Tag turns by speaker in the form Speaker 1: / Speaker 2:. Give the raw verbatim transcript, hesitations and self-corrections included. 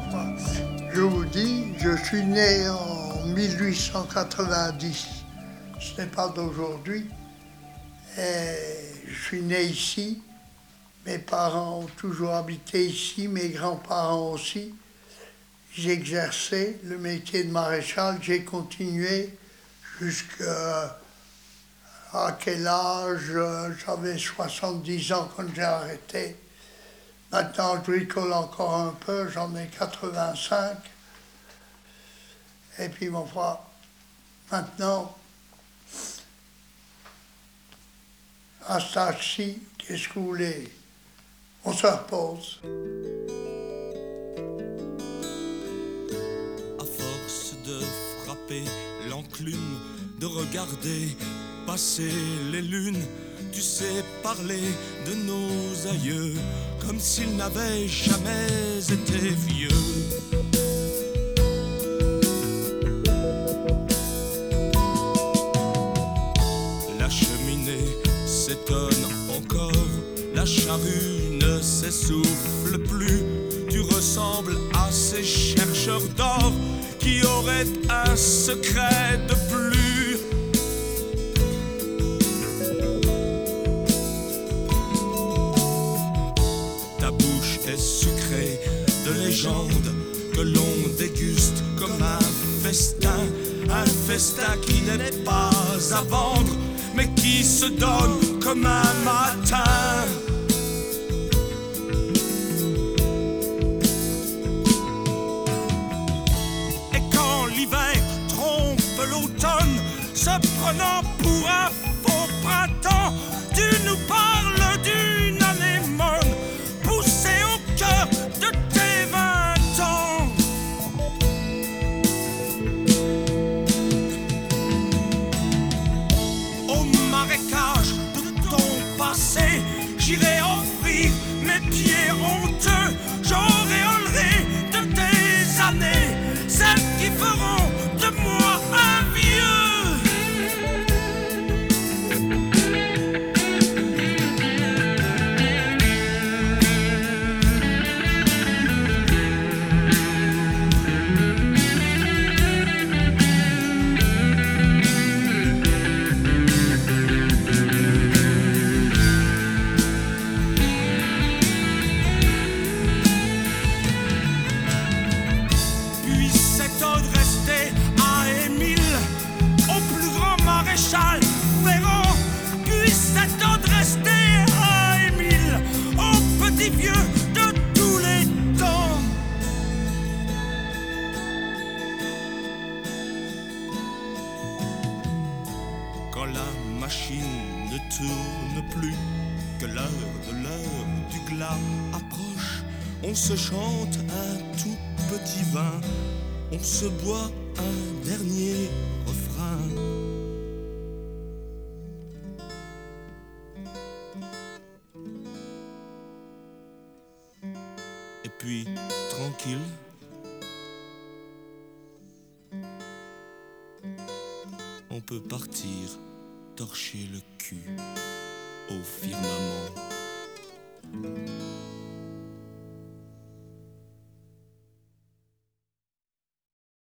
Speaker 1: Moi, je vous dis, je suis né en mille huit cent quatre-vingt-dix. Ce n'est pas d'aujourd'hui. Et je suis né ici. Mes parents ont toujours habité ici, mes grands-parents aussi. J'ai exercé le métier de maréchal, j'ai continué jusqu'à à quel âge? J'avais soixante-dix ans quand j'ai arrêté. Maintenant, je bricole encore un peu, j'en ai quatre-vingt-cinq. Et puis, mon frère, maintenant, à ce âge-ci, qu'est-ce que vous voulez? On se repose.
Speaker 2: À force de frapper l'enclume, de regarder passer les lunes, tu sais parler de nos aïeux comme s'ils n'avaient jamais été vieux. La cheminée s'étonne encore, la charrue ne s'essouffle plus. Tu ressembles à ces chercheurs d'or qui auraient un secret de plus. Ta bouche est sucrée de légendes que l'on déguste comme un festin, un festin qui n'est pas à vendre, mais qui se donne comme un matin. Et quand l'hiver trompe l'automne, se prenant pour un faux printemps, tu nous parles d'une anémone poussée au cœur de tes vingt ans. Au marécage de ton passé, j'irai offrir mes pieds honteux. J'auréolerai de tes années celles qui feront de moi un vieux. Puis cet ordre resté à Émile, au plus grand maréchal Ferrand. Puis cet ordre resté à Émile, au petit vieux de tous les temps. Quand la machine ne tourne plus, que l'heure de l'heure du glas approche, on se chante un tout petit vin, on se boit un dernier refrain. Et puis, tranquille, on peut partir torcher le cul au firmament.